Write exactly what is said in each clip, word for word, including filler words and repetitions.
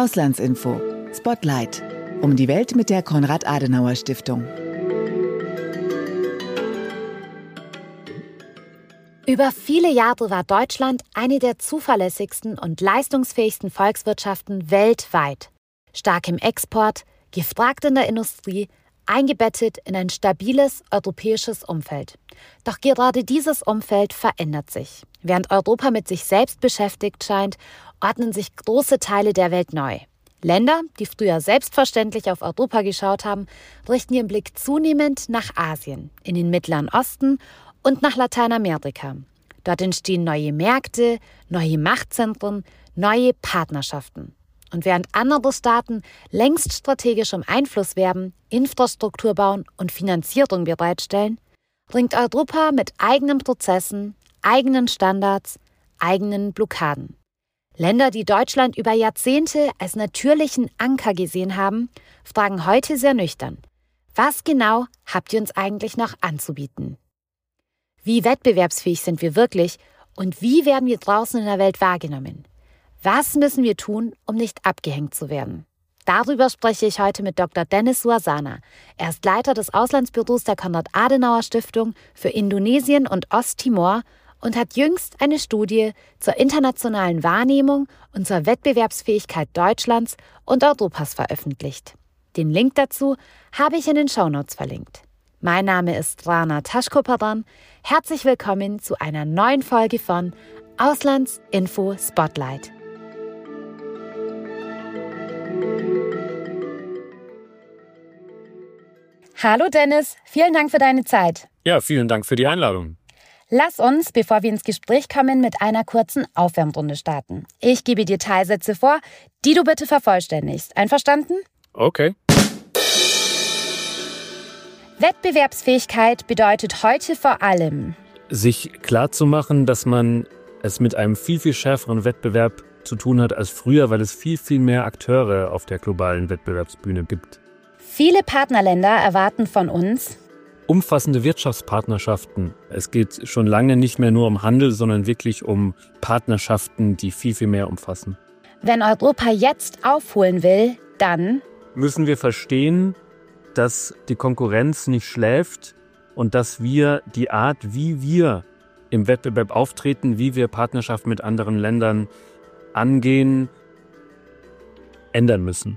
Auslandsinfo. Spotlight. Um die Welt mit der Konrad-Adenauer-Stiftung. Über viele Jahre war Deutschland eine der zuverlässigsten und leistungsfähigsten Volkswirtschaften weltweit. Stark im Export, gefragt in der Industrie, eingebettet in ein stabiles europäisches Umfeld. Doch gerade dieses Umfeld verändert sich. Während Europa mit sich selbst beschäftigt scheint, ordnen sich große Teile der Welt neu. Länder, die früher selbstverständlich auf Europa geschaut haben, richten ihren Blick zunehmend nach Asien, in den Mittleren Osten und nach Lateinamerika. Dort entstehen neue Märkte, neue Machtzentren, neue Partnerschaften. Und während andere Staaten längst strategisch um Einfluss werben, Infrastruktur bauen und Finanzierung bereitstellen, ringt Europa mit eigenen Prozessen, eigenen Standards, eigenen Blockaden. Länder, die Deutschland über Jahrzehnte als natürlichen Anker gesehen haben, fragen heute sehr nüchtern: Was genau habt ihr uns eigentlich noch anzubieten? Wie wettbewerbsfähig sind wir wirklich und wie werden wir draußen in der Welt wahrgenommen? Was müssen wir tun, um nicht abgehängt zu werden? Darüber spreche ich heute mit Doktor Dennis Suasana. Er ist Leiter des Auslandsbüros der Konrad-Adenauer-Stiftung für Indonesien und Osttimor und hat jüngst eine Studie zur internationalen Wahrnehmung und zur Wettbewerbsfähigkeit Deutschlands und Europas veröffentlicht. Den Link dazu habe ich in den Shownotes verlinkt. Mein Name ist Rana Taschkoparan. Herzlich willkommen zu einer neuen Folge von Auslandsinfo Spotlight. Hallo Dennis, vielen Dank für deine Zeit. Ja, vielen Dank für die Einladung. Lass uns, bevor wir ins Gespräch kommen, mit einer kurzen Aufwärmrunde starten. Ich gebe dir Teilsätze vor, die du bitte vervollständigst. Einverstanden? Okay. Wettbewerbsfähigkeit bedeutet heute vor allem, sich klarzumachen, dass man es mit einem viel, viel schärferen Wettbewerb zu tun hat als früher, weil es viel, viel mehr Akteure auf der globalen Wettbewerbsbühne gibt. Viele Partnerländer erwarten von uns Umfassende Wirtschaftspartnerschaften. Es geht schon lange nicht mehr nur um Handel, sondern wirklich um Partnerschaften, die viel, viel mehr umfassen. Wenn Europa jetzt aufholen will, dann müssen wir verstehen, dass die Konkurrenz nicht schläft und dass wir die Art, wie wir im Wettbewerb auftreten, wie wir Partnerschaften mit anderen Ländern angehen, ändern müssen.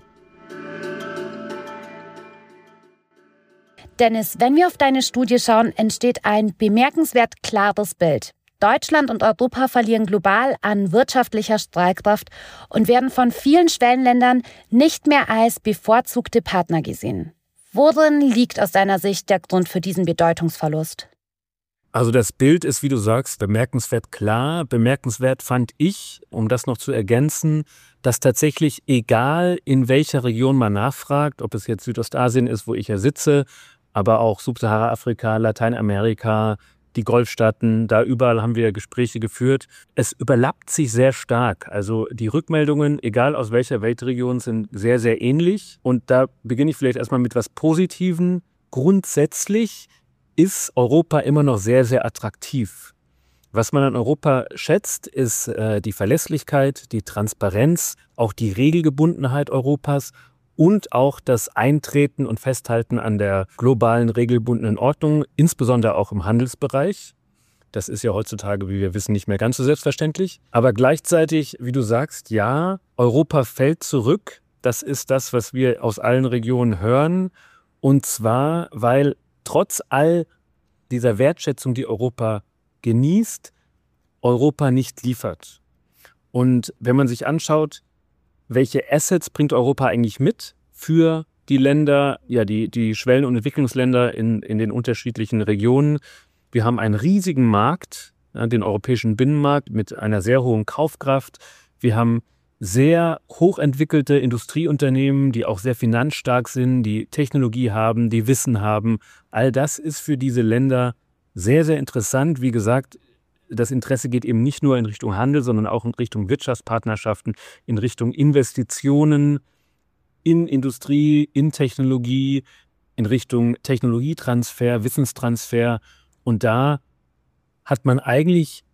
Dennis, wenn wir auf deine Studie schauen, entsteht ein bemerkenswert klares Bild. Deutschland und Europa verlieren global an wirtschaftlicher Strahlkraft und werden von vielen Schwellenländern nicht mehr als bevorzugte Partner gesehen. Worin liegt aus deiner Sicht der Grund für diesen Bedeutungsverlust? Also das Bild ist, wie du sagst, bemerkenswert klar. Bemerkenswert fand ich, um das noch zu ergänzen, dass tatsächlich, egal in welcher Region man nachfragt, ob es jetzt Südostasien ist, wo ich ja sitze, aber auch Subsahara-Afrika, Lateinamerika, die Golfstaaten, da überall haben wir Gespräche geführt. Es überlappt sich sehr stark. Also die Rückmeldungen, egal aus welcher Weltregion, sind sehr, sehr ähnlich. Und da beginne ich vielleicht erstmal mit was Positivem. Grundsätzlich ist Europa immer noch sehr, sehr attraktiv. Was man an Europa schätzt, ist äh, die Verlässlichkeit, die Transparenz, auch die Regelgebundenheit Europas und auch das Eintreten und Festhalten an der globalen regelgebundenen Ordnung, insbesondere auch im Handelsbereich. Das ist ja heutzutage, wie wir wissen, nicht mehr ganz so selbstverständlich. Aber gleichzeitig, wie du sagst, ja, Europa fällt zurück. Das ist das, was wir aus allen Regionen hören. Und zwar, weil trotz all dieser Wertschätzung, die Europa genießt, Europa nicht liefert. Und wenn man sich anschaut, welche Assets bringt Europa eigentlich mit für die Länder, ja, die, die Schwellen- und Entwicklungsländer in, in den unterschiedlichen Regionen? Wir haben einen riesigen Markt, ja, den europäischen Binnenmarkt mit einer sehr hohen Kaufkraft. Wir haben sehr hochentwickelte Industrieunternehmen, die auch sehr finanzstark sind, die Technologie haben, die Wissen haben. All das ist für diese Länder sehr, sehr interessant. Wie gesagt, das Interesse geht eben nicht nur in Richtung Handel, sondern auch in Richtung Wirtschaftspartnerschaften, in Richtung Investitionen in Industrie, in Technologie, in Richtung Technologietransfer, Wissenstransfer. Und da hat man eigentlich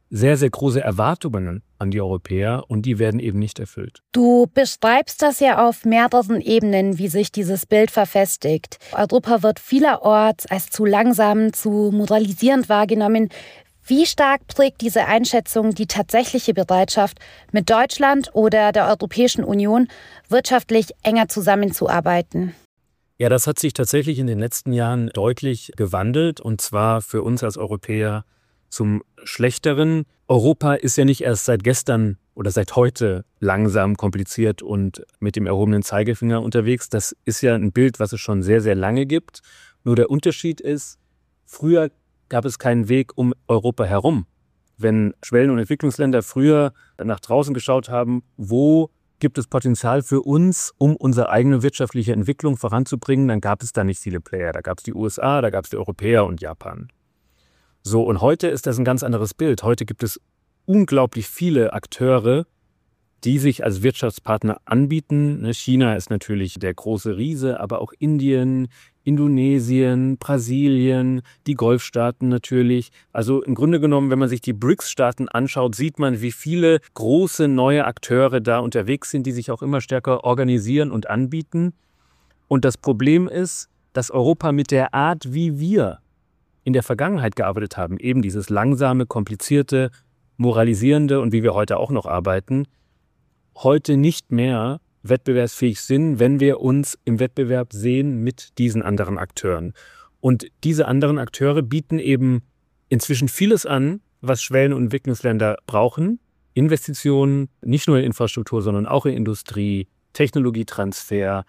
sehr, sehr große Erwartungen an die Europäer und die werden eben nicht erfüllt. Du beschreibst das ja auf mehreren Ebenen, wie sich dieses Bild verfestigt. Europa wird vielerorts als zu langsam, zu moralisierend wahrgenommen. Wie stark prägt diese Einschätzung die tatsächliche Bereitschaft, mit Deutschland oder der Europäischen Union wirtschaftlich enger zusammenzuarbeiten? Ja, das hat sich tatsächlich in den letzten Jahren deutlich gewandelt und zwar für uns als Europäer zum Schlechteren. Europa ist ja nicht erst seit gestern oder seit heute langsam, kompliziert und mit dem erhobenen Zeigefinger unterwegs. Das ist ja ein Bild, was es schon sehr, sehr lange gibt. Nur der Unterschied ist, früher gab es keinen Weg um Europa herum. Wenn Schwellen- und Entwicklungsländer früher nach draußen geschaut haben, wo gibt es Potenzial für uns, um unsere eigene wirtschaftliche Entwicklung voranzubringen, dann gab es da nicht viele Player. Da gab es die U S A, da gab es die Europäer und Japan. So, und heute ist das ein ganz anderes Bild. Heute gibt es unglaublich viele Akteure, die sich als Wirtschaftspartner anbieten. China ist natürlich der große Riese, aber auch Indien, Indonesien, Brasilien, die Golfstaaten natürlich. Also im Grunde genommen, wenn man sich die B R I C S-Staaten anschaut, sieht man, wie viele große neue Akteure da unterwegs sind, die sich auch immer stärker organisieren und anbieten. Und das Problem ist, dass Europa mit der Art, wie wir in der Vergangenheit gearbeitet haben, eben dieses langsame, komplizierte, moralisierende und wie wir heute auch noch arbeiten, heute nicht mehr wettbewerbsfähig sind, wenn wir uns im Wettbewerb sehen mit diesen anderen Akteuren. Und diese anderen Akteure bieten eben inzwischen vieles an, was Schwellen- und Entwicklungsländer brauchen. Investitionen, nicht nur in Infrastruktur, sondern auch in Industrie, Technologietransfer,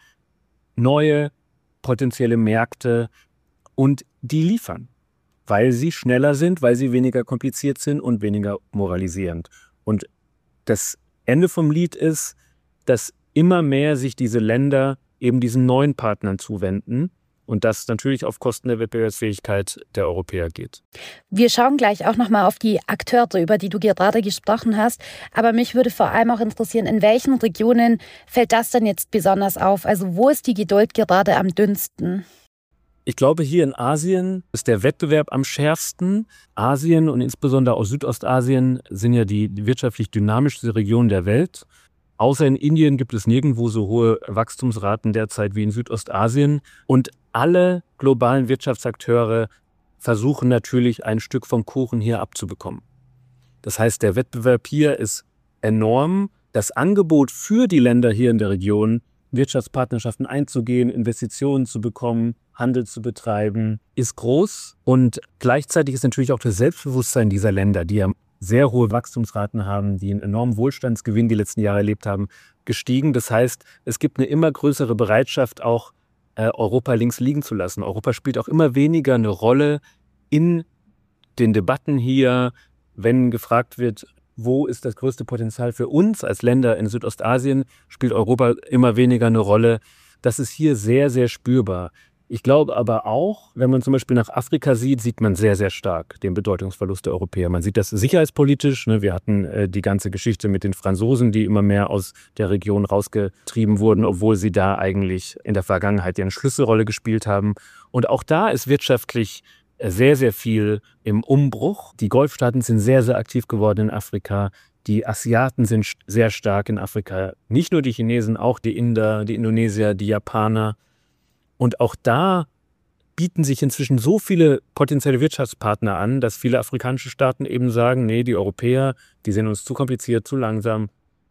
neue potenzielle Märkte und die liefern, weil sie schneller sind, weil sie weniger kompliziert sind und weniger moralisierend. Und das Ende vom Lied ist, dass immer mehr sich diese Länder eben diesen neuen Partnern zuwenden und das natürlich auf Kosten der Wettbewerbsfähigkeit der Europäer geht. Wir schauen gleich auch nochmal auf die Akteure, über die du gerade gesprochen hast. Aber mich würde vor allem auch interessieren, in welchen Regionen fällt das denn jetzt besonders auf? Also wo ist die Geduld gerade am dünnsten? Ich glaube, hier in Asien ist der Wettbewerb am schärfsten. Asien und insbesondere aus Südostasien sind ja die wirtschaftlich dynamischste Region der Welt. Außer in Indien gibt es nirgendwo so hohe Wachstumsraten derzeit wie in Südostasien. Und alle globalen Wirtschaftsakteure versuchen natürlich, ein Stück vom Kuchen hier abzubekommen. Das heißt, der Wettbewerb hier ist enorm. Das Angebot für die Länder hier in der Region, Wirtschaftspartnerschaften einzugehen, Investitionen zu bekommen, Handel zu betreiben, ist groß. Und gleichzeitig ist natürlich auch das Selbstbewusstsein dieser Länder, die ja sehr hohe Wachstumsraten haben, die einen enormen Wohlstandsgewinn die letzten Jahre erlebt haben, gestiegen. Das heißt, es gibt eine immer größere Bereitschaft, auch äh, Europa links liegen zu lassen. Europa spielt auch immer weniger eine Rolle in den Debatten hier, wenn gefragt wird, wo ist das größte Potenzial für uns als Länder in Südostasien, spielt Europa immer weniger eine Rolle. Das ist hier sehr, sehr spürbar. Ich glaube aber auch, wenn man zum Beispiel nach Afrika sieht, sieht man sehr, sehr stark den Bedeutungsverlust der Europäer. Man sieht das sicherheitspolitisch. Ne? Wir hatten äh, die ganze Geschichte mit den Franzosen, die immer mehr aus der Region rausgetrieben wurden, obwohl sie da eigentlich in der Vergangenheit ja eine Schlüsselrolle gespielt haben. Und auch da ist wirtschaftlich sehr, sehr viel im Umbruch. Die Golfstaaten sind sehr, sehr aktiv geworden in Afrika. Die Asiaten sind sehr stark in Afrika. Nicht nur die Chinesen, auch die Inder, die Indonesier, die Japaner. Und auch da bieten sich inzwischen so viele potenzielle Wirtschaftspartner an, dass viele afrikanische Staaten eben sagen, nee, die Europäer, die sind uns zu kompliziert, zu langsam,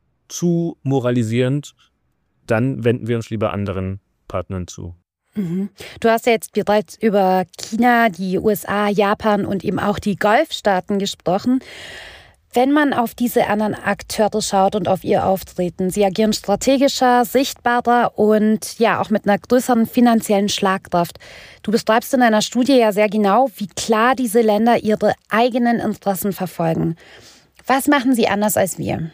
zu moralisierend. Dann wenden wir uns lieber anderen Partnern zu. Du hast ja jetzt bereits über China, die U S A, Japan und eben auch die Golfstaaten gesprochen. Wenn man auf diese anderen Akteure schaut und auf ihr Auftreten, sie agieren strategischer, sichtbarer und ja auch mit einer größeren finanziellen Schlagkraft. Du beschreibst in deiner Studie ja sehr genau, wie klar diese Länder ihre eigenen Interessen verfolgen. Was machen sie anders als wir?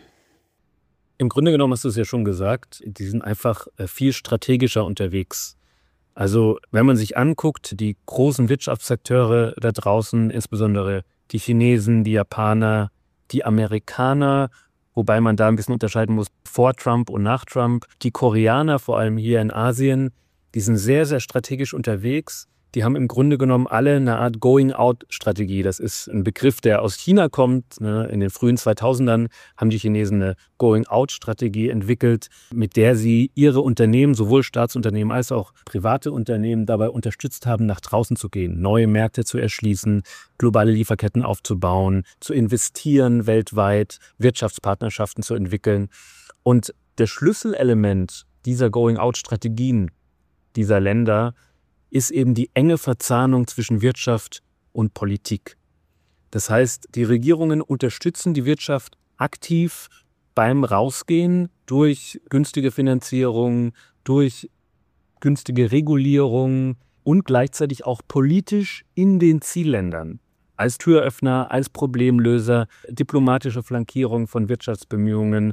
Im Grunde genommen hast du es ja schon gesagt, die sind einfach viel strategischer unterwegs. Also wenn man sich anguckt, die großen Wirtschaftsakteure da draußen, insbesondere die Chinesen, die Japaner, die Amerikaner, wobei man da ein bisschen unterscheiden muss, vor Trump und nach Trump, die Koreaner, vor allem hier in Asien, die sind sehr, sehr strategisch unterwegs. die haben im Grunde genommen alle eine Art Going-Out-Strategie. Das ist ein Begriff, der aus China kommt. Ne? In den frühen zweitausendern haben die Chinesen eine Going-Out-Strategie entwickelt, mit der sie ihre Unternehmen, sowohl Staatsunternehmen als auch private Unternehmen, dabei unterstützt haben, nach draußen zu gehen, neue Märkte zu erschließen, globale Lieferketten aufzubauen, zu investieren weltweit, Wirtschaftspartnerschaften zu entwickeln. Und das Schlüsselelement dieser Going-Out-Strategien dieser Länder ist eben die enge Verzahnung zwischen Wirtschaft und Politik. Das heißt, die Regierungen unterstützen die Wirtschaft aktiv beim Rausgehen durch günstige Finanzierung, durch günstige Regulierung und gleichzeitig auch politisch in den Zielländern. Als Türöffner, als Problemlöser, diplomatische Flankierung von Wirtschaftsbemühungen,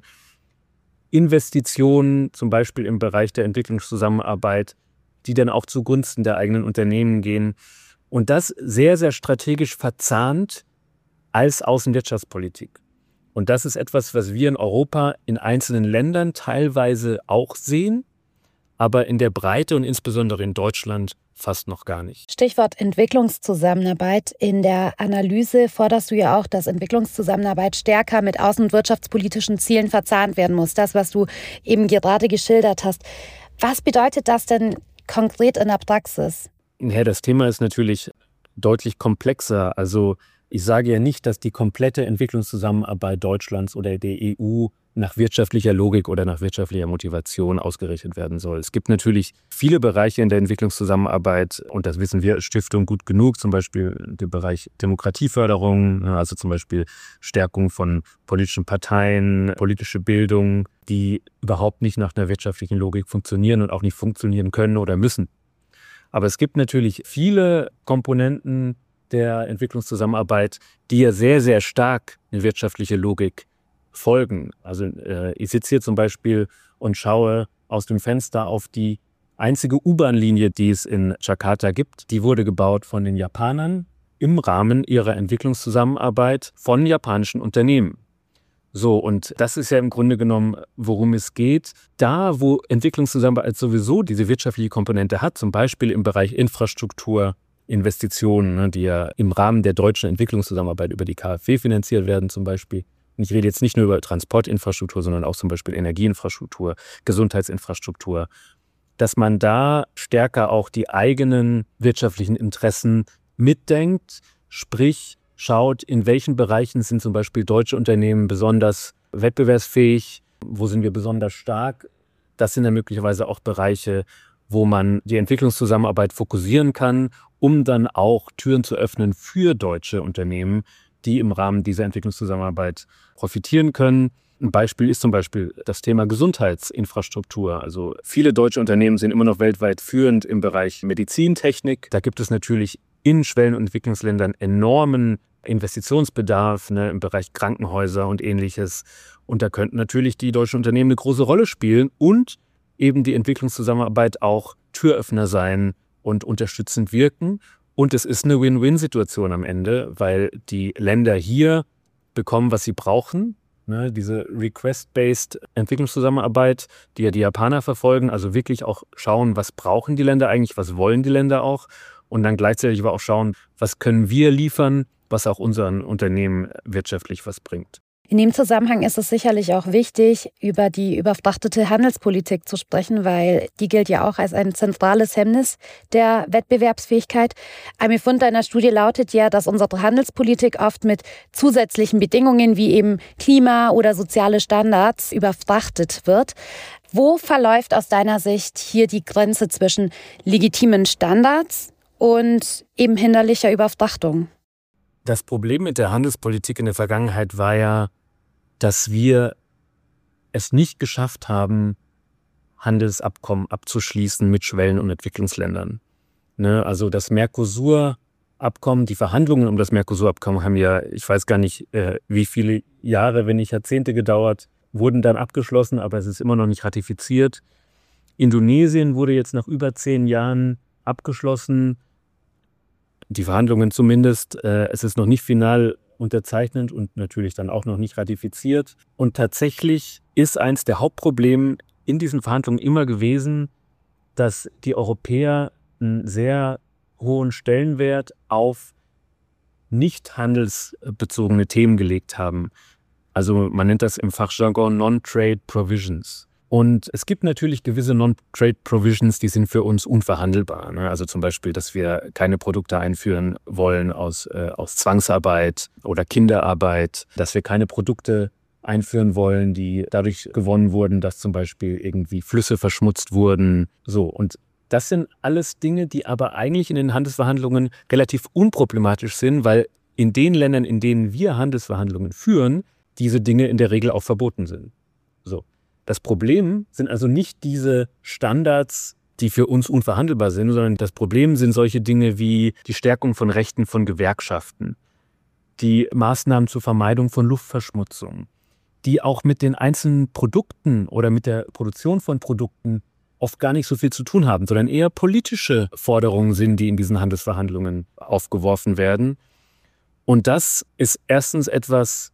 Investitionen, zum Beispiel im Bereich der Entwicklungszusammenarbeit, die dann auch zugunsten der eigenen Unternehmen gehen. Und das sehr, sehr strategisch verzahnt als Außenwirtschaftspolitik. Und das ist etwas, was wir in Europa in einzelnen Ländern teilweise auch sehen, aber in der Breite und insbesondere in Deutschland fast noch gar nicht. Stichwort Entwicklungszusammenarbeit. In der Analyse forderst du ja auch, dass Entwicklungszusammenarbeit stärker mit außen- und wirtschaftspolitischen Zielen verzahnt werden muss. Das, was du eben gerade geschildert hast. Was bedeutet das denn konkret in der Praxis? Ja, das Thema ist natürlich deutlich komplexer. Also ich sage ja nicht, dass die komplette Entwicklungszusammenarbeit Deutschlands oder der E U nach wirtschaftlicher Logik oder nach wirtschaftlicher Motivation ausgerichtet werden soll. Es gibt natürlich viele Bereiche in der Entwicklungszusammenarbeit, und das wissen wir als Stiftung gut genug, zum Beispiel der Bereich Demokratieförderung, also zum Beispiel Stärkung von politischen Parteien, politische Bildung, die überhaupt nicht nach einer wirtschaftlichen Logik funktionieren und auch nicht funktionieren können oder müssen. Aber es gibt natürlich viele Komponenten der Entwicklungszusammenarbeit, die ja sehr, sehr stark eine wirtschaftliche Logik folgen. Also äh, ich sitze hier zum Beispiel und schaue aus dem Fenster auf die einzige U-Bahn-Linie, die es in Jakarta gibt. Die wurde gebaut von den Japanern im Rahmen ihrer Entwicklungszusammenarbeit von japanischen Unternehmen. So, und das ist ja im Grunde genommen, worum es geht. Da, wo Entwicklungszusammenarbeit sowieso diese wirtschaftliche Komponente hat, zum Beispiel im Bereich Infrastruktur, Investitionen, ne, die ja im Rahmen der deutschen Entwicklungszusammenarbeit über die K f W finanziert werden zum Beispiel. Und ich rede jetzt nicht nur über Transportinfrastruktur, sondern auch zum Beispiel Energieinfrastruktur, Gesundheitsinfrastruktur, dass man da stärker auch die eigenen wirtschaftlichen Interessen mitdenkt, sprich schaut, in welchen Bereichen sind zum Beispiel deutsche Unternehmen besonders wettbewerbsfähig, wo sind wir besonders stark. Das sind dann möglicherweise auch Bereiche, wo man die Entwicklungszusammenarbeit fokussieren kann, um dann auch Türen zu öffnen für deutsche Unternehmen, die im Rahmen dieser Entwicklungszusammenarbeit profitieren können. Ein Beispiel ist zum Beispiel das Thema Gesundheitsinfrastruktur. Also viele deutsche Unternehmen sind immer noch weltweit führend im Bereich Medizintechnik. Da gibt es natürlich in Schwellen- und Entwicklungsländern enormen Investitionsbedarf, ne, im Bereich Krankenhäuser und Ähnliches. Und da könnten natürlich die deutschen Unternehmen eine große Rolle spielen und eben die Entwicklungszusammenarbeit auch Türöffner sein und unterstützend wirken. Und es ist eine Win-Win-Situation am Ende, weil die Länder hier bekommen, was sie brauchen. Ne, diese Request-Based Entwicklungszusammenarbeit, die ja die Japaner verfolgen, also wirklich auch schauen, was brauchen die Länder eigentlich, was wollen die Länder auch. Und dann gleichzeitig aber auch schauen, was können wir liefern, was auch unseren Unternehmen wirtschaftlich was bringt. In dem Zusammenhang ist es sicherlich auch wichtig, über die überfrachtete Handelspolitik zu sprechen, weil die gilt ja auch als ein zentrales Hemmnis der Wettbewerbsfähigkeit. Ein Befund deiner Studie lautet ja, dass unsere Handelspolitik oft mit zusätzlichen Bedingungen wie eben Klima- oder soziale Standards überfrachtet wird. Wo verläuft aus deiner Sicht hier die Grenze zwischen legitimen Standards und eben hinderlicher Überfrachtung? Das Problem mit der Handelspolitik in der Vergangenheit war ja, dass wir es nicht geschafft haben, Handelsabkommen abzuschließen mit Schwellen- und Entwicklungsländern. Ne, also das Mercosur-Abkommen, die Verhandlungen um das Mercosur-Abkommen haben ja, ich weiß gar nicht, äh, wie viele Jahre, wenn nicht Jahrzehnte gedauert, wurden dann abgeschlossen, aber es ist immer noch nicht ratifiziert. Indonesien wurde jetzt nach über zehn Jahren abgeschlossen. Die Verhandlungen zumindest, äh, es ist noch nicht final unterzeichnet und natürlich dann auch noch nicht ratifiziert. Und tatsächlich ist eins der Hauptprobleme in diesen Verhandlungen immer gewesen, dass die Europäer ein sehr hohen Stellenwert auf nicht handelsbezogene Themen gelegt haben. Also man nennt das im Fachjargon Non-Trade Provisions. Und es gibt natürlich gewisse Non-Trade Provisions, die sind für uns unverhandelbar. Ne? Also zum Beispiel, dass wir keine Produkte einführen wollen aus, äh, aus Zwangsarbeit oder Kinderarbeit, dass wir keine Produkte einführen wollen, die dadurch gewonnen wurden, dass zum Beispiel irgendwie Flüsse verschmutzt wurden. So, und das sind alles Dinge, die aber eigentlich in den Handelsverhandlungen relativ unproblematisch sind, weil in den Ländern, in denen wir Handelsverhandlungen führen, diese Dinge in der Regel auch verboten sind. So. Das Problem sind also nicht diese Standards, die für uns unverhandelbar sind, sondern das Problem sind solche Dinge wie die Stärkung von Rechten von Gewerkschaften, die Maßnahmen zur Vermeidung von Luftverschmutzung, die auch mit den einzelnen Produkten oder mit der Produktion von Produkten oft gar nicht so viel zu tun haben, sondern eher politische Forderungen sind, die in diesen Handelsverhandlungen aufgeworfen werden. Und das ist erstens etwas,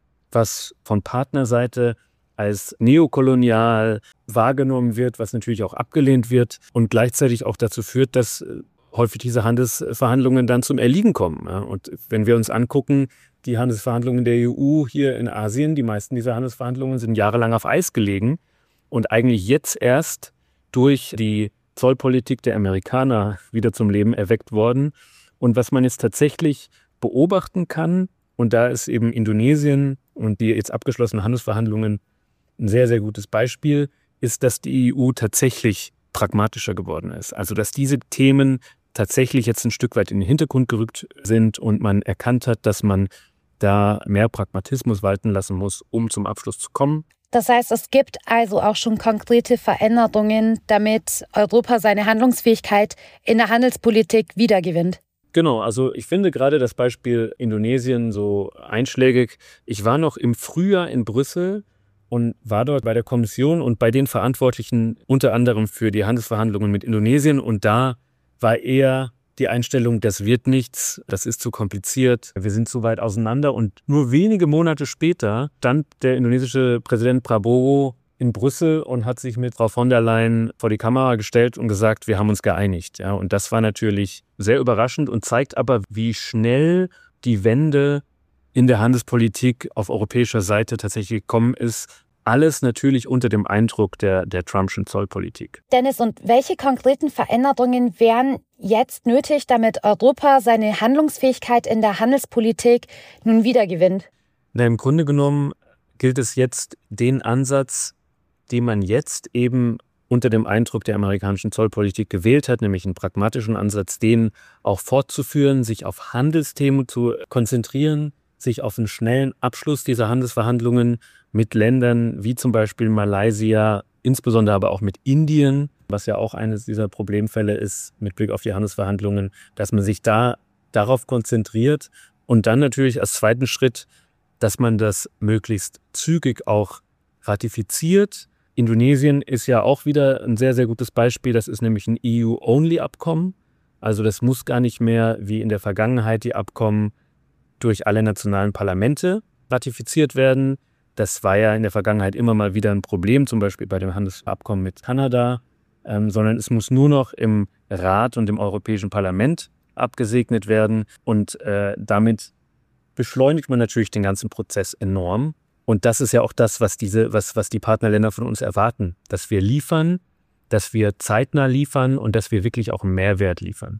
was von Partnerseite als neokolonial wahrgenommen wird, was natürlich auch abgelehnt wird und gleichzeitig auch dazu führt, dass häufig diese Handelsverhandlungen dann zum Erliegen kommen. Und wenn wir uns angucken, die Handelsverhandlungen der E U hier in Asien, die meisten dieser Handelsverhandlungen sind jahrelang auf Eis gelegen und eigentlich jetzt erst durch die Zollpolitik der Amerikaner wieder zum Leben erweckt worden. Und was man jetzt tatsächlich beobachten kann, und da ist eben Indonesien und die jetzt abgeschlossenen Handelsverhandlungen ein sehr, sehr gutes Beispiel, ist, dass die E U tatsächlich pragmatischer geworden ist. Also dass diese Themen tatsächlich jetzt ein Stück weit in den Hintergrund gerückt sind und man erkannt hat, dass man da mehr Pragmatismus walten lassen muss, um zum Abschluss zu kommen. Das heißt, es gibt also auch schon konkrete Veränderungen, damit Europa seine Handlungsfähigkeit in der Handelspolitik wiedergewinnt. Genau, also ich finde gerade das Beispiel Indonesien so einschlägig. Ich war noch im Frühjahr in Brüssel und war dort bei der Kommission und bei den Verantwortlichen unter anderem für die Handelsverhandlungen mit Indonesien. Und da war eher die Einstellung, das wird nichts, das ist zu kompliziert, wir sind zu weit auseinander. Und nur wenige Monate später stand der indonesische Präsident Prabowo in Brüssel und hat sich mit Frau von der Leyen vor die Kamera gestellt und gesagt, wir haben uns geeinigt. Ja, und das war natürlich sehr überraschend und zeigt aber, wie schnell die Wende in der Handelspolitik auf europäischer Seite tatsächlich gekommen ist. Alles natürlich unter dem Eindruck der, der Trumpschen Zollpolitik. Dennis, und welche konkreten Veränderungen wären jetzt nötig, damit Europa seine Handlungsfähigkeit in der Handelspolitik nun wiedergewinnt? Na, im Grunde genommen gilt es jetzt, den Ansatz, den man jetzt eben unter dem Eindruck der amerikanischen Zollpolitik gewählt hat, nämlich einen pragmatischen Ansatz, den auch fortzuführen, sich auf Handelsthemen zu konzentrieren, sich auf einen schnellen Abschluss dieser Handelsverhandlungen mit Ländern wie zum Beispiel Malaysia, insbesondere aber auch mit Indien, was ja auch eines dieser Problemfälle ist mit Blick auf die Handelsverhandlungen, dass man sich da darauf konzentriert und dann natürlich als zweiten Schritt, dass man das möglichst zügig auch ratifiziert. Indonesien ist ja auch wieder ein sehr, sehr gutes Beispiel. Das ist nämlich ein E U-Only-Abkommen. Also das muss gar nicht mehr wie in der Vergangenheit die Abkommen durch alle nationalen Parlamente ratifiziert werden. Das war ja in der Vergangenheit immer mal wieder ein Problem, zum Beispiel bei dem Handelsabkommen mit Kanada, ähm, sondern es muss nur noch im Rat und im Europäischen Parlament abgesegnet werden. Und äh, damit beschleunigt man natürlich den ganzen Prozess enorm. Und das ist ja auch das, was diese, was, was die Partnerländer von uns erwarten, dass wir liefern, dass wir zeitnah liefern und dass wir wirklich auch einen Mehrwert liefern.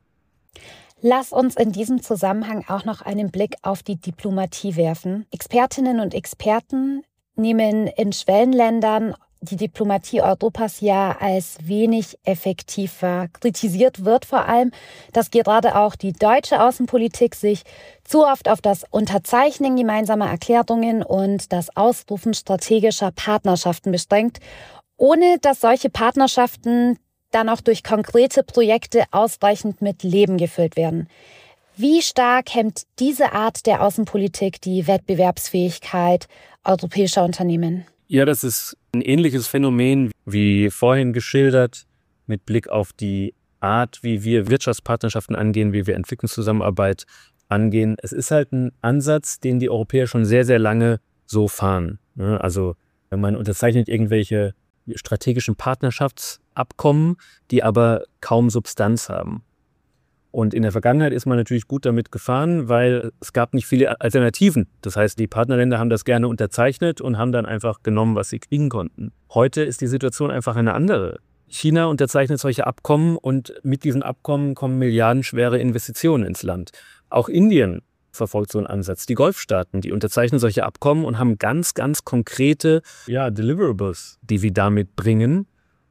Lass uns in diesem Zusammenhang auch noch einen Blick auf die Diplomatie werfen. Expertinnen und Experten nehmen in Schwellenländern die Diplomatie Europas ja als wenig effektiv wahr. Kritisiert wird vor allem, dass gerade auch die deutsche Außenpolitik sich zu oft auf das Unterzeichnen gemeinsamer Erklärungen und das Ausrufen strategischer Partnerschaften beschränkt, ohne dass solche Partnerschaften dann auch durch konkrete Projekte ausreichend mit Leben gefüllt werden. Wie stark hemmt diese Art der Außenpolitik die Wettbewerbsfähigkeit europäischer Unternehmen? Ja, das ist ein ähnliches Phänomen wie vorhin geschildert, mit Blick auf die Art, wie wir Wirtschaftspartnerschaften angehen, wie wir Entwicklungszusammenarbeit angehen. Es ist halt ein Ansatz, den die Europäer schon sehr, sehr lange so fahren. Also wenn man unterzeichnet irgendwelche strategischen Partnerschaftsabkommen, die aber kaum Substanz haben. Und in der Vergangenheit ist man natürlich gut damit gefahren, weil es gab nicht viele Alternativen. Das heißt, die Partnerländer haben das gerne unterzeichnet und haben dann einfach genommen, was sie kriegen konnten. Heute ist die Situation einfach eine andere. China unterzeichnet solche Abkommen und mit diesen Abkommen kommen milliardenschwere Investitionen ins Land. Auch Indien verfolgt so einen Ansatz. Die Golfstaaten, die unterzeichnen solche Abkommen und haben ganz, ganz konkrete ja, Deliverables, die wir damit bringen.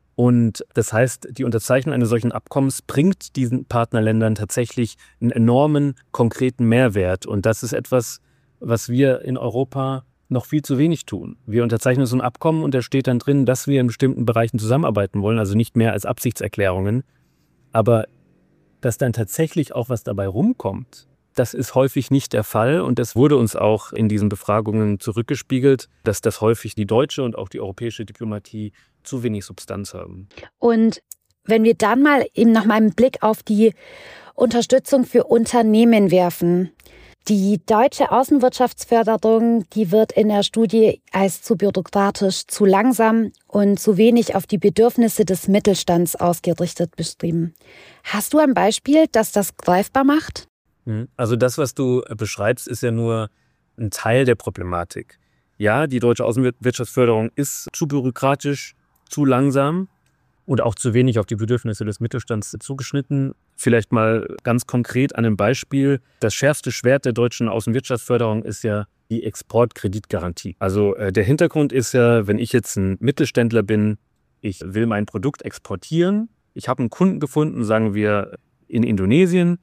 Und das heißt, die Unterzeichnung eines solchen Abkommens bringt diesen Partnerländern tatsächlich einen enormen, konkreten Mehrwert. Und das ist etwas, was wir in Europa noch viel zu wenig tun. Wir unterzeichnen so ein Abkommen und da steht dann drin, dass wir in bestimmten Bereichen zusammenarbeiten wollen, also nicht mehr als Absichtserklärungen. Aber dass dann tatsächlich auch was dabei rumkommt, das ist häufig nicht der Fall. Und das wurde uns auch in diesen Befragungen zurückgespiegelt, dass das häufig die deutsche und auch die europäische Diplomatie zu wenig Substanz haben. Und wenn wir dann mal eben noch mal einen Blick auf die Unterstützung für Unternehmen werfen. Die deutsche Außenwirtschaftsförderung, die wird in der Studie als zu bürokratisch, zu langsam und zu wenig auf die Bedürfnisse des Mittelstands ausgerichtet beschrieben. Hast du ein Beispiel, das das greifbar macht? Also das, was du beschreibst, ist ja nur ein Teil der Problematik. Ja, die deutsche Außenwirtschaftsförderung ist zu bürokratisch, zu langsam und auch zu wenig auf die Bedürfnisse des Mittelstands zugeschnitten. Vielleicht mal ganz konkret an einem Beispiel. Das schärfste Schwert der deutschen Außenwirtschaftsförderung ist ja die Exportkreditgarantie. Also äh, der Hintergrund ist ja, wenn ich jetzt ein Mittelständler bin, ich will mein Produkt exportieren. Ich habe einen Kunden gefunden, sagen wir in Indonesien,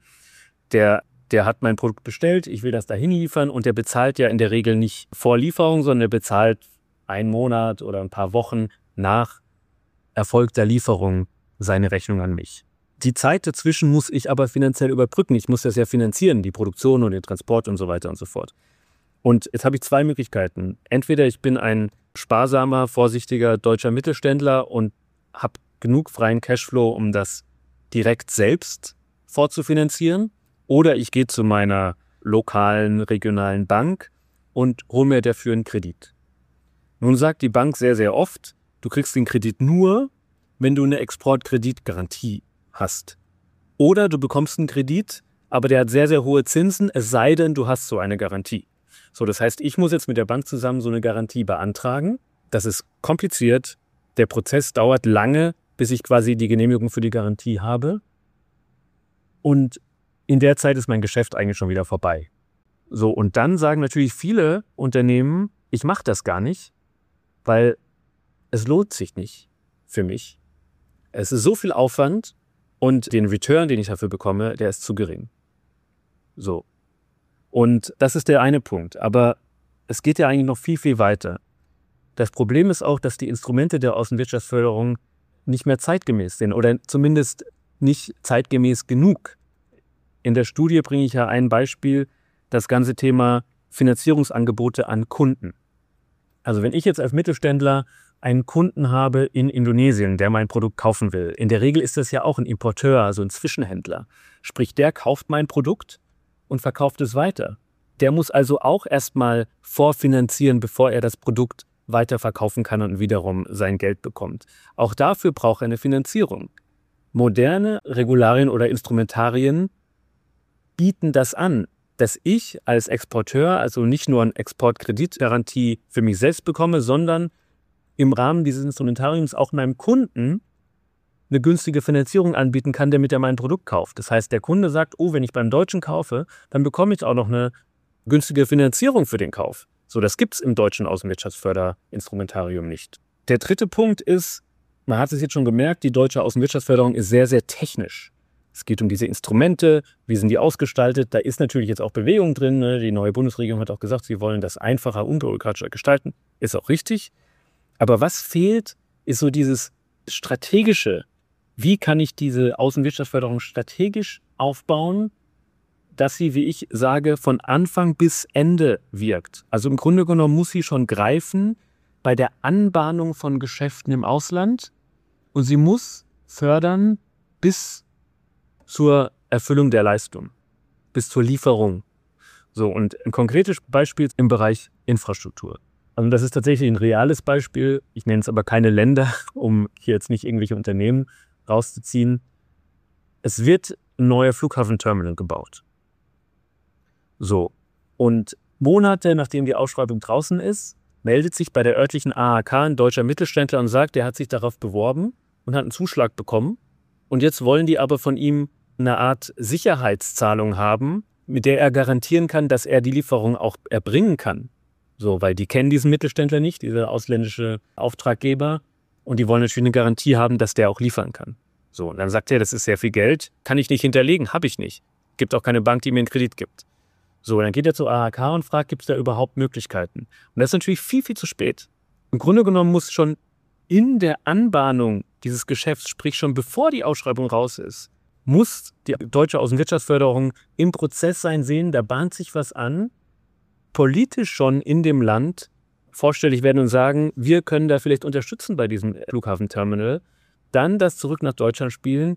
der Der hat mein Produkt bestellt, ich will das dahin liefern und der bezahlt ja in der Regel nicht vor Lieferung, sondern der bezahlt einen Monat oder ein paar Wochen nach erfolgter Lieferung seine Rechnung an mich. Die Zeit dazwischen muss ich aber finanziell überbrücken. Ich muss das ja finanzieren, die Produktion und den Transport und so weiter und so fort. Und jetzt habe ich zwei Möglichkeiten. Entweder ich bin ein sparsamer, vorsichtiger deutscher Mittelständler und habe genug freien Cashflow, um das direkt selbst vorzufinanzieren. Oder ich gehe zu meiner lokalen, regionalen Bank und hole mir dafür einen Kredit. Nun sagt die Bank sehr, sehr oft, du kriegst den Kredit nur, wenn du eine Exportkreditgarantie hast. Oder du bekommst einen Kredit, aber der hat sehr, sehr hohe Zinsen, es sei denn, du hast so eine Garantie. So, das heißt, ich muss jetzt mit der Bank zusammen so eine Garantie beantragen. Das ist kompliziert. Der Prozess dauert lange, bis ich quasi die Genehmigung für die Garantie habe. Und in der Zeit ist mein Geschäft eigentlich schon wieder vorbei. So, und dann sagen natürlich viele Unternehmen, ich mache das gar nicht, weil es lohnt sich nicht für mich. Es ist so viel Aufwand und den Return, den ich dafür bekomme, der ist zu gering. So. Und das ist der eine Punkt. Aber es geht ja eigentlich noch viel, viel weiter. Das Problem ist auch, dass die Instrumente der Außenwirtschaftsförderung nicht mehr zeitgemäß sind oder zumindest nicht zeitgemäß genug. In der Studie bringe ich ja ein Beispiel, das ganze Thema Finanzierungsangebote an Kunden. Also wenn ich jetzt als Mittelständler einen Kunden habe in Indonesien, der mein Produkt kaufen will, in der Regel ist das ja auch ein Importeur, also ein Zwischenhändler. Sprich, der kauft mein Produkt und verkauft es weiter. Der muss also auch erstmal vorfinanzieren, bevor er das Produkt weiterverkaufen kann und wiederum sein Geld bekommt. Auch dafür braucht er eine Finanzierung. Moderne Regularien oder Instrumentarien bieten das an, dass ich als Exporteur also nicht nur eine Exportkreditgarantie für mich selbst bekomme, sondern im Rahmen dieses Instrumentariums auch meinem Kunden eine günstige Finanzierung anbieten kann, damit er mein Produkt kauft. Das heißt, der Kunde sagt, oh, wenn ich beim Deutschen kaufe, dann bekomme ich auch noch eine günstige Finanzierung für den Kauf. So, das gibt es im deutschen Außenwirtschaftsförderinstrumentarium nicht. Der dritte Punkt ist, man hat es jetzt schon gemerkt, die deutsche Außenwirtschaftsförderung ist sehr, sehr technisch. Es geht um diese Instrumente, wie sind die ausgestaltet. Da ist natürlich jetzt auch Bewegung drin. Ne? Die neue Bundesregierung hat auch gesagt, sie wollen das einfacher, unbürokratischer gestalten. Ist auch richtig. Aber was fehlt, ist so dieses strategische. Wie kann ich diese Außenwirtschaftsförderung strategisch aufbauen, dass sie, wie ich sage, von Anfang bis Ende wirkt? Also im Grunde genommen muss sie schon greifen bei der Anbahnung von Geschäften im Ausland und sie muss fördern bis zur Erfüllung der Leistung, bis zur Lieferung. So, und ein konkretes Beispiel im Bereich Infrastruktur. Also das ist tatsächlich ein reales Beispiel. Ich nenne es aber keine Länder, um hier jetzt nicht irgendwelche Unternehmen rauszuziehen. Es wird ein neuer Flughafenterminal gebaut. So, und Monate nachdem die Ausschreibung draußen ist, meldet sich bei der örtlichen A H K ein deutscher Mittelständler und sagt, der hat sich darauf beworben und hat einen Zuschlag bekommen. Und jetzt wollen die aber von ihm eine Art Sicherheitszahlung haben, mit der er garantieren kann, dass er die Lieferung auch erbringen kann. So, weil die kennen diesen Mittelständler nicht, dieser ausländische Auftraggeber. Und die wollen natürlich eine Garantie haben, dass der auch liefern kann. So, und dann sagt er, das ist sehr viel Geld, kann ich nicht hinterlegen, habe ich nicht. Gibt auch keine Bank, die mir einen Kredit gibt. So, dann geht er zur A H K und fragt, gibt es da überhaupt Möglichkeiten? Und das ist natürlich viel, viel zu spät. Im Grunde genommen muss schon in der Anbahnung dieses Geschäfts, sprich schon bevor die Ausschreibung raus ist, muss die deutsche Außenwirtschaftsförderung im Prozess sein, sehen, da bahnt sich was an, politisch schon in dem Land vorstellig werden und sagen, wir können da vielleicht unterstützen bei diesem Flughafenterminal, dann das zurück nach Deutschland spielen,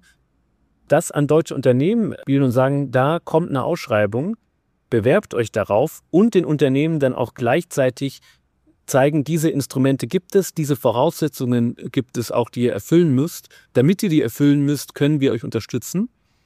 das an deutsche Unternehmen spielen und sagen, da kommt eine Ausschreibung, bewerbt euch darauf und den Unternehmen dann auch gleichzeitig zeigen, diese Instrumente gibt es, diese Voraussetzungen gibt es auch, die ihr erfüllen müsst. Damit ihr die erfüllen müsst, können wir euch unterstützen.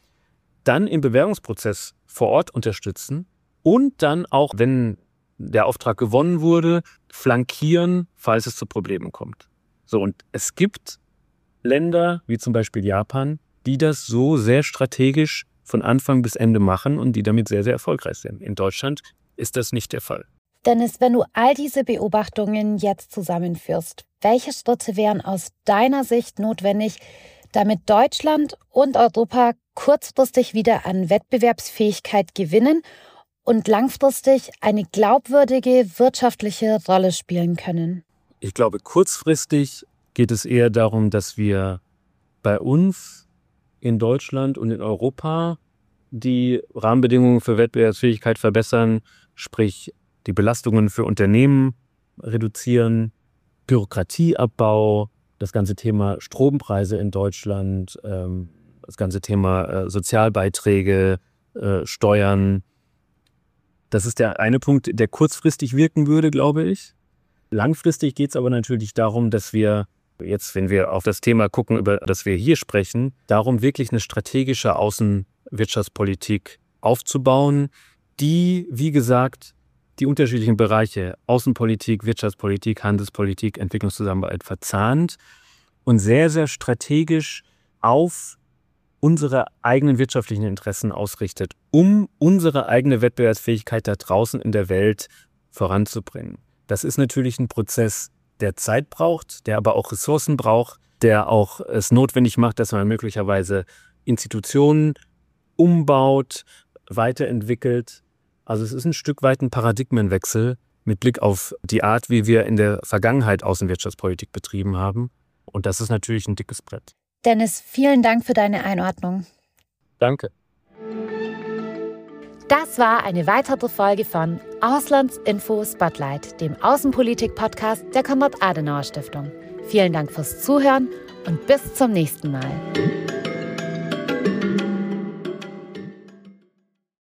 Dann im Bewerbungsprozess vor Ort unterstützen und dann auch, wenn der Auftrag gewonnen wurde, flankieren, falls es zu Problemen kommt. So, und es gibt Länder, wie zum Beispiel Japan, die das so sehr strategisch von Anfang bis Ende machen und die damit sehr, sehr erfolgreich sind. In Deutschland ist das nicht der Fall. Dennis, wenn du all diese Beobachtungen jetzt zusammenführst, welche Schritte wären aus deiner Sicht notwendig, damit Deutschland und Europa kurzfristig wieder an Wettbewerbsfähigkeit gewinnen und langfristig eine glaubwürdige wirtschaftliche Rolle spielen können? Ich glaube, kurzfristig geht es eher darum, dass wir bei uns in Deutschland und in Europa die Rahmenbedingungen für Wettbewerbsfähigkeit verbessern, sprich die Belastungen für Unternehmen reduzieren, Bürokratieabbau, das ganze Thema Strompreise in Deutschland, ähm, das ganze Thema äh, Sozialbeiträge, äh, Steuern. Das ist der eine Punkt, der kurzfristig wirken würde, glaube ich. Langfristig geht es aber natürlich darum, dass wir jetzt, wenn wir auf das Thema gucken, über das wir hier sprechen, darum wirklich eine strategische Außenwirtschaftspolitik aufzubauen, die, wie gesagt, die unterschiedlichen Bereiche Außenpolitik, Wirtschaftspolitik, Handelspolitik, Entwicklungszusammenarbeit verzahnt und sehr, sehr strategisch auf unsere eigenen wirtschaftlichen Interessen ausrichtet, um unsere eigene Wettbewerbsfähigkeit da draußen in der Welt voranzubringen. Das ist natürlich ein Prozess, der Zeit braucht, der aber auch Ressourcen braucht, der auch es notwendig macht, dass man möglicherweise Institutionen umbaut, weiterentwickelt. Also es ist ein Stück weit ein Paradigmenwechsel mit Blick auf die Art, wie wir in der Vergangenheit Außenwirtschaftspolitik betrieben haben. Und das ist natürlich ein dickes Brett. Dennis, vielen Dank für deine Einordnung. Danke. Das war eine weitere Folge von Auslandsinfo Spotlight, dem Außenpolitik-Podcast der Konrad-Adenauer-Stiftung. Vielen Dank fürs Zuhören und bis zum nächsten Mal.